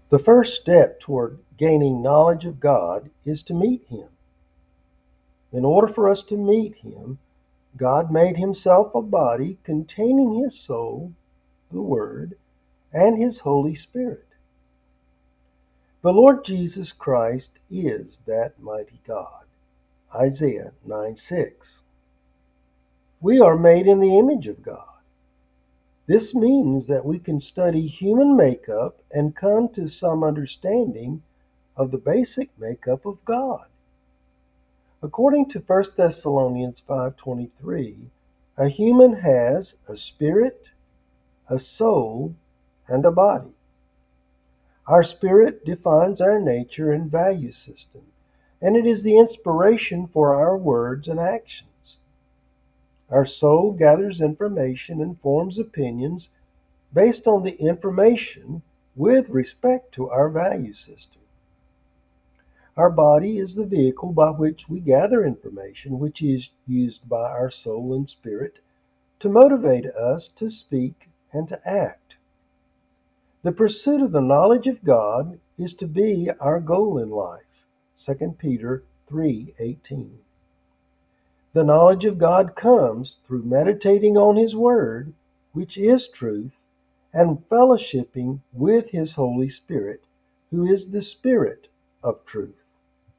The first step toward gaining knowledge of God is to meet Him. In order for us to meet Him, God made Himself a body containing His soul, the Word, and His Holy Spirit. The Lord Jesus Christ is that mighty God. Isaiah 9:6. We are made in the image of God. This means that we can study human makeup and come to some understanding of the basic makeup of God. According to 1 Thessalonians 5:23, a human has a spirit, a soul, and a body. Our spirit defines our nature and value system, and it is the inspiration for our words and actions. Our soul gathers information and forms opinions based on the information with respect to our value system. Our body is the vehicle by which we gather information, which is used by our soul and spirit to motivate us to speak and to act. The pursuit of the knowledge of God is to be our goal in life. 2 Peter 3:18. The knowledge of God comes through meditating on His Word, which is truth, and fellowshipping with His Holy Spirit, who is the Spirit of truth.